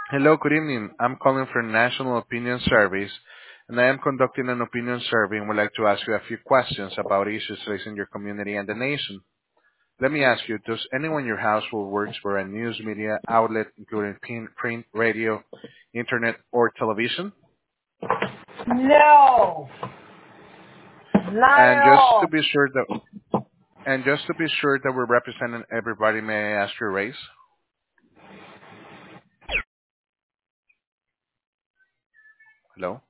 Hello, good evening. I'm calling from National Opinion Service, and I am conducting an opinion survey and would like to ask you a few questions about issues facing your community and the nation. Let me ask you, does anyone in your household works for a news media outlet, including print, radio, internet, or television? No, not And at just to all. be sure that we're representing everybody, may I ask your race? Hello?